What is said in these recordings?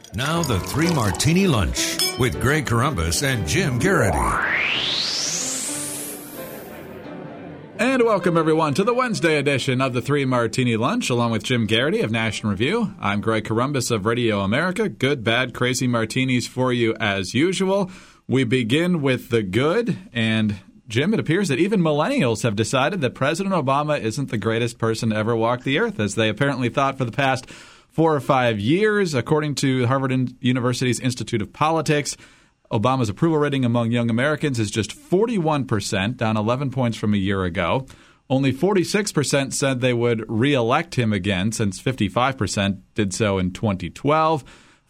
Now the Three Martini Lunch with Greg Corombos and Jim Garrity. And welcome, everyone, to the Wednesday edition of the Three Martini Lunch, along with Jim Garrity of National Review. I'm Greg Corombos of Radio America. Good, bad, crazy martinis for you as usual. We begin with the good, and Jim, it appears that even millennials have decided that President Obama isn't the greatest person to ever walk the earth, as they apparently thought for the past 4 or 5 years. According to Harvard University's Institute of Politics, Obama's approval rating among young Americans is just 41%, down 11 points from a year ago. Only 46% said they would re-elect him again, since 55% did so in 2012.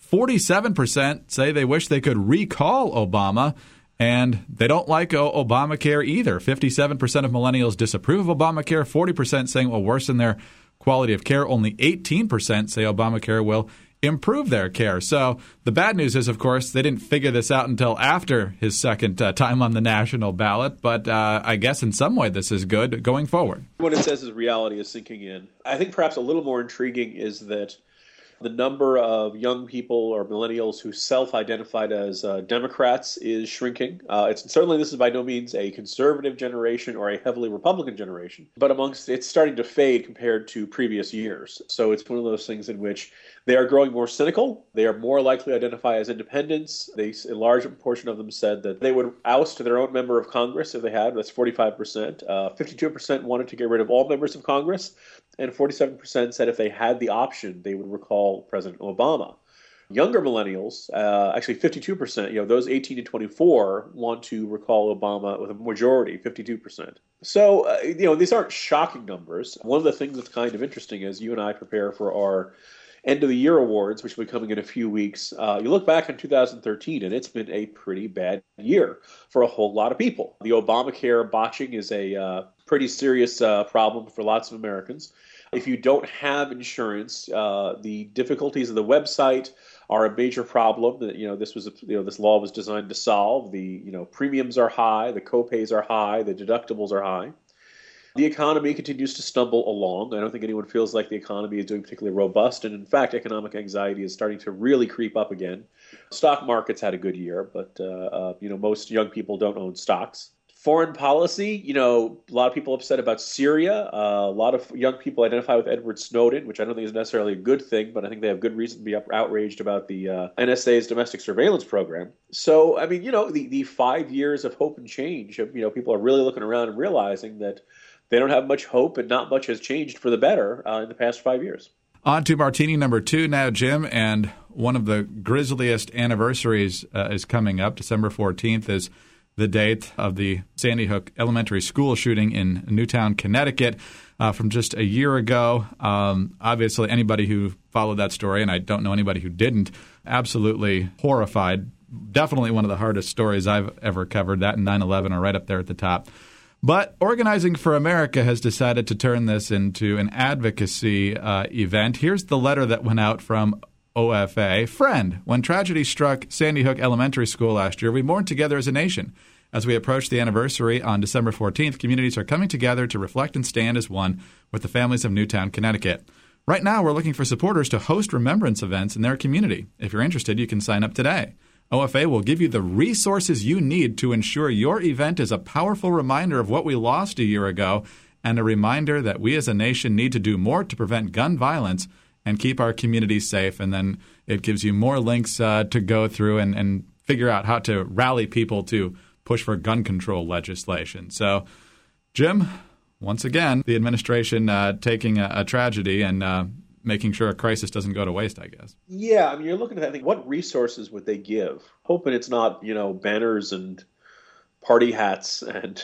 47% say they wish they could recall Obama, and they don't like Obamacare either. 57% of millennials disapprove of Obamacare, 40% saying it will worsen their quality of care. Only 18% say Obamacare will improve their care. So the bad news is, of course, they didn't figure this out until after his second time on the national ballot. But I guess in some way this is good going forward. What it says is reality is sinking in. I think perhaps a little more intriguing is that the number of young people or millennials who self-identified as Democrats is shrinking. Certainly this is by no means a conservative generation or a heavily Republican generation, but it's starting to fade compared to previous years. So it's one of those things in which they are growing more cynical. They are more likely to identify as independents. A large portion of them said that they would oust their own member of Congress if they had. That's 45%. 52% wanted to get rid of all members of Congress. And 47% said if they had the option, they would recall President Obama. Younger millennials, actually 52%, those 18 to 24 want to recall Obama with a majority, 52%. So, these aren't shocking numbers. One of the things that's kind of interesting as you and I prepare for our end of the year awards, which will be coming in a few weeks, you look back in 2013, and it's been a pretty bad year for a whole lot of people. The Obamacare botching is a pretty serious problem for lots of Americans. If you don't have insurance, the difficulties of the website are a major problem that this law was designed to solve. The premiums are high, the copays are high, the deductibles are high. The economy continues to stumble along. I don't think anyone feels like the economy is doing particularly robust, and in fact, economic anxiety is starting to really creep up again. Stock markets had a good year, but most young people don't own stocks. Foreign policy, a lot of people upset about Syria. A lot of young people identify with Edward Snowden, which I don't think is necessarily a good thing, but I think they have good reason to be outraged about the NSA's domestic surveillance program. So, the 5 years of hope and change, people are really looking around and realizing that they don't have much hope and not much has changed for the better in the past 5 years. On to Martini number 2 now, Jim, and one of the grisliest anniversaries is coming up. December 14th is the date of the Sandy Hook Elementary School shooting in Newtown, Connecticut, from just a year ago. Obviously, anybody who followed that story, and I don't know anybody who didn't, absolutely horrified. Definitely one of the hardest stories I've ever covered. That and 9/11 are right up there at the top. But Organizing for America has decided to turn this into an advocacy event. Here's the letter that went out from OFA. Friend, when tragedy struck Sandy Hook Elementary School last year, we mourned together as a nation. As we approach the anniversary on December 14th, communities are coming together to reflect and stand as one with the families of Newtown, Connecticut. Right now, we're looking for supporters to host remembrance events in their community. If you're interested, you can sign up today. OFA will give you the resources you need to ensure your event is a powerful reminder of what we lost a year ago and a reminder that we as a nation need to do more to prevent gun violence and keep our communities safe. And then it gives you more links to go through and figure out how to rally people to push for gun control legislation. So, Jim, once again, the administration taking a tragedy and making sure a crisis doesn't go to waste, I guess. Yeah, you're looking at that. What resources would they give? Hoping it's not, banners and party hats and,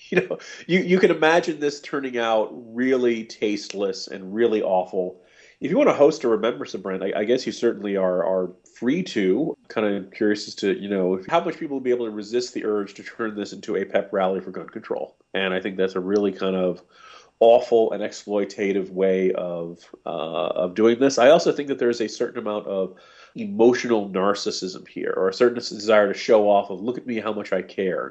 you can imagine this turning out really tasteless and really awful. If you want to host a remembrance event, I guess you certainly are free to. Kind of curious as to, how much people will be able to resist the urge to turn this into a pep rally for gun control. And I think that's a really kind of awful and exploitative way of doing this. I also think that there's a certain amount of emotional narcissism here, or a certain desire to show off of, look at me, how much I care.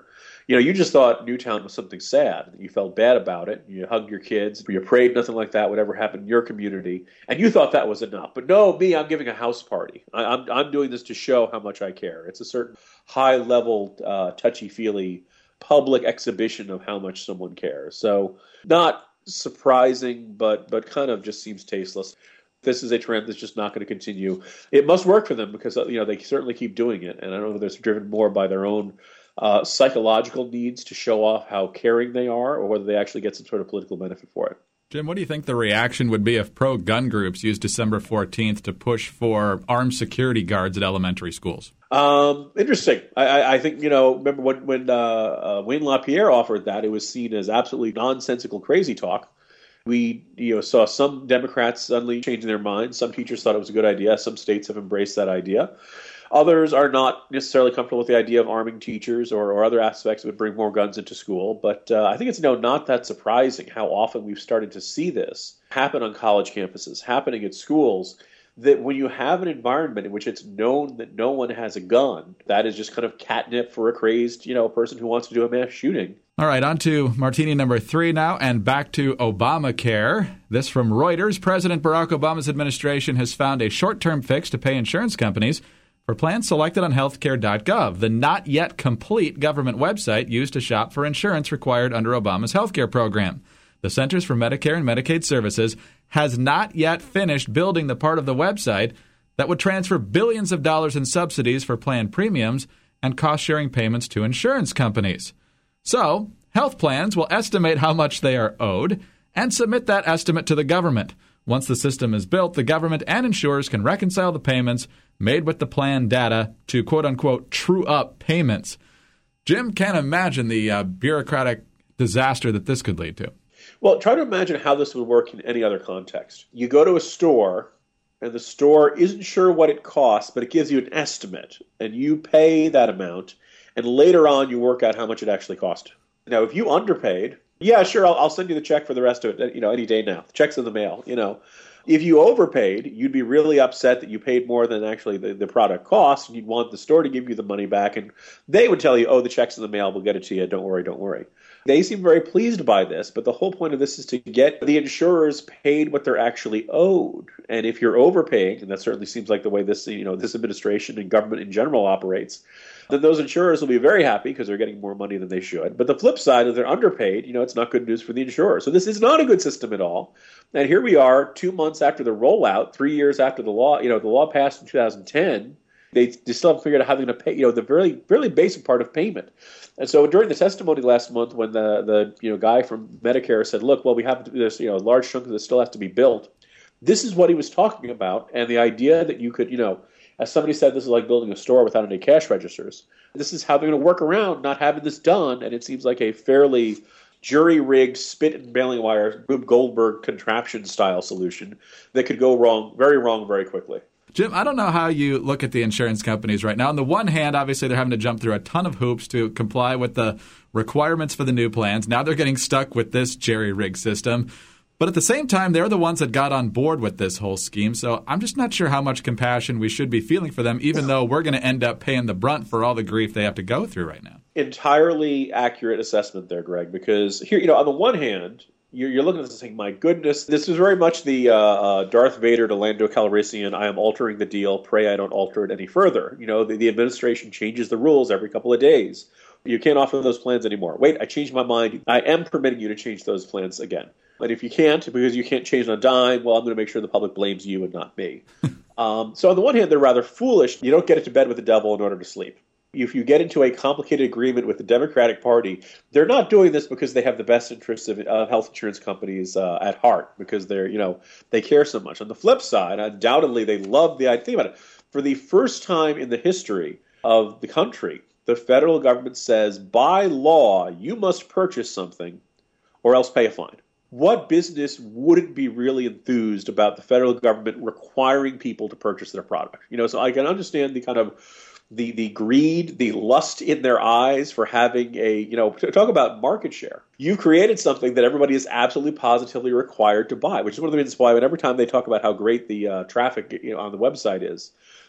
You just thought Newtown was something sad. You felt bad about it. You hugged your kids. You prayed nothing like that would ever happen in your community. And you thought that was enough. But no, I'm giving a house party. I'm doing this to show how much I care. It's a certain high-level, touchy-feely public exhibition of how much someone cares. So not surprising, but kind of just seems tasteless. This is a trend that's just not going to continue. It must work for them because they certainly keep doing it. And I don't know if they're driven more by their own psychological needs to show off how caring they are, or whether they actually get some sort of political benefit for it. Jim, what do you think the reaction would be if pro-gun groups used December 14th to push for armed security guards at elementary schools? Interesting. I think, remember when Wayne LaPierre offered that, it was seen as absolutely nonsensical crazy talk. We saw some Democrats suddenly changing their minds. Some teachers thought it was a good idea. Some states have embraced that idea. Others are not necessarily comfortable with the idea of arming teachers or other aspects that would bring more guns into school. But I think it's not that surprising how often we've started to see this happen on college campuses, happening at schools, that when you have an environment in which it's known that no one has a gun, that is just kind of catnip for a crazed, person who wants to do a mass shooting. All right, on to martini number 3 now, and back to Obamacare. This from Reuters. President Barack Obama's administration has found a short-term fix to pay insurance companies for plans selected on healthcare.gov, the not yet complete government website used to shop for insurance required under Obama's healthcare program. The Centers for Medicare and Medicaid Services has not yet finished building the part of the website that would transfer billions of dollars in subsidies for plan premiums and cost-sharing payments to insurance companies. So, health plans will estimate how much they are owed and submit that estimate to the government. Once the system is built, the government and insurers can reconcile the payments made with the plan data to quote-unquote true-up payments. Jim, can't imagine the bureaucratic disaster that this could lead to. Well, try to imagine how this would work in any other context. You go to a store, and the store isn't sure what it costs, but it gives you an estimate, and you pay that amount, and later on you work out how much it actually cost. Now, if you underpaid, yeah, sure, I'll send you the check for the rest of it, any day now. The check's in the mail, If you overpaid, you'd be really upset that you paid more than actually the product cost, and you'd want the store to give you the money back, and they would tell you, the check's in the mail, we'll get it to you, don't worry. They seem very pleased by this, but the whole point of this is to get the insurers paid what they're actually owed. And if you're overpaying, and that certainly seems like the way this administration and government in general operates, then those insurers will be very happy because they're getting more money than they should. But the flip side is they're underpaid. It's not good news for the insurer. So this is not a good system at all. And here we are 2 months after the rollout, 3 years after the law. The law passed in 2010. They still haven't figured out how they're going to pay, the very, really basic part of payment. And so during the testimony last month, when the guy from Medicare said, look, well, we have to do this, a large chunk of this still has to be built. This is what he was talking about. And the idea that you could, as somebody said, this is like building a store without any cash registers. This is how they're going to work around not having this done. And it seems like a fairly jury-rigged, spit and bailing wire, Rube Goldberg contraption-style solution that could go wrong, very quickly. Jim, I don't know how you look at the insurance companies right now. On the one hand, obviously, they're having to jump through a ton of hoops to comply with the requirements for the new plans. Now they're getting stuck with this jerry-rigged system. But at the same time, they're the ones that got on board with this whole scheme. So I'm just not sure how much compassion we should be feeling for them, even though we're going to end up paying the brunt for all the grief they have to go through right now. Entirely accurate assessment there, Greg, because here, on the one hand, you're looking at this and saying, my goodness, this is very much the Darth Vader to Lando Calrissian, I am altering the deal, pray I don't alter it any further. The administration changes the rules every couple of days. You can't offer those plans anymore. Wait, I changed my mind. I am permitting you to change those plans again. But if you can't, because you can't change on a dime, well, I'm going to make sure the public blames you and not me. So on the one hand, they're rather foolish. You don't get into bed with the devil in order to sleep. If you get into a complicated agreement with the Democratic Party, they're not doing this because they have the best interests of health insurance companies at heart, because they care so much. On the flip side, undoubtedly, they love the idea. Think about it. For the first time in the history of the country, the federal government says, by law, you must purchase something or else pay a fine. What business wouldn't be really enthused about the federal government requiring people to purchase their product? So I can understand the kind of the greed, the lust in their eyes for having talk about market share. You've created something that everybody is absolutely positively required to buy, which is one of the reasons why every time they talk about how great the traffic on the website is,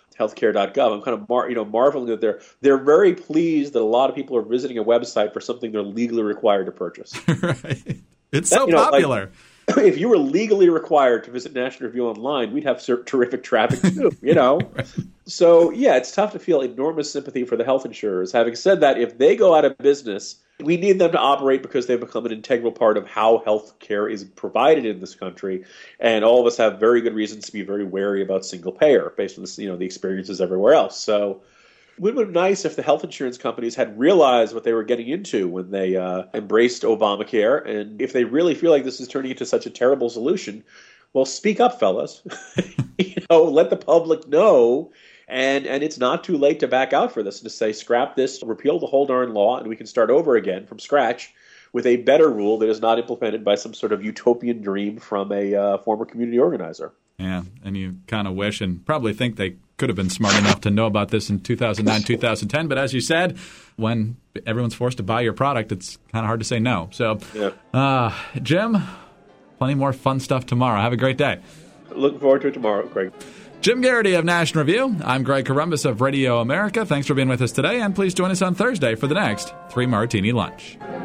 healthcare.gov. I'm kind of marveling that they're very pleased that a lot of people are visiting a website for something they're legally required to purchase. Right. It's so popular. Like, if you were legally required to visit National Review online, we'd have terrific traffic too, Right. So, yeah, it's tough to feel enormous sympathy for the health insurers. Having said that, if they go out of business, we need them to operate because they've become an integral part of how health care is provided in this country. And all of us have very good reasons to be very wary about single payer based on this, the experiences everywhere else. So it would have been nice if the health insurance companies had realized what they were getting into when they embraced Obamacare. And if they really feel like this is turning into such a terrible solution, well, speak up, fellas. Let the public know. And it's not too late to back out for this and to say, scrap this, repeal the whole darn law, and we can start over again from scratch with a better rule that is not implemented by some sort of utopian dream from a former community organizer. Yeah, and you kind of wish and probably think they could have been smart enough to know about this in 2009, 2010. But as you said, when everyone's forced to buy your product, it's kind of hard to say no. So, Jim, plenty more fun stuff tomorrow. Have a great day. Looking forward to it tomorrow, Greg. Jim Garrity of National Review. I'm Greg Corombos of Radio America. Thanks for being with us today, and please join us on Thursday for the next 3 Martini Lunch.